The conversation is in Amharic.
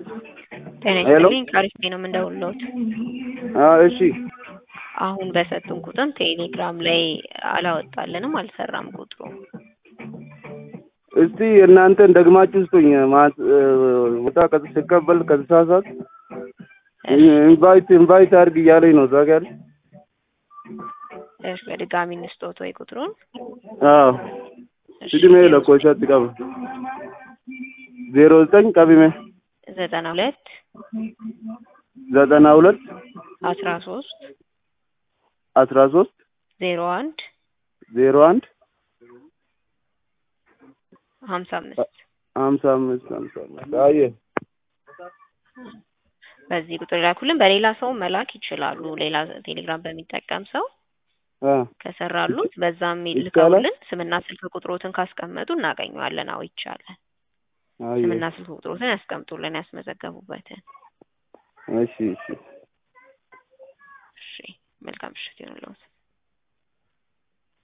ጤና ሄሎ ይስጥልኝ ካሪስቴ ነው የምንደውልዎት። እሺ አሁን በሰጡን ቁጥር ቴሌግራም ላይ አላወጣልንም፣ አልሰራም ቁጥሩ። እስቲ እናንተን ደግማችሁ ስጡኝ። ወጣ ሲቀበል ከተሳሳት ኢንቫይት አድርግ እያለኝ ነው። እዛ ጋር እሺ፣ በድጋሚ እንስጦት ወይ ቁጥሩን? አዎ ሲድሜ ለቆይታ ትቀበል 09 ቀቢሜ 92 92 13 13 01 01 55 አየ በዚህ ቁጥር ላኩልን። በሌላ ሰው መላክ ይችላሉ። ሌላ ቴሌግራም በሚጠቀም ሰው ከሰራሉት በዛም ይልካውልን። ስምና ስልክ ቁጥሮትን ካስቀመጡ እናገኘዋለን። አዎ ይቻላል። ስምና ስልክ ቁጥሮትን ያስቀምጡልን ያስመዘገቡበትን። እሺ እሺ እሺ፣ መልካም ምሽት ይሁንልዎት።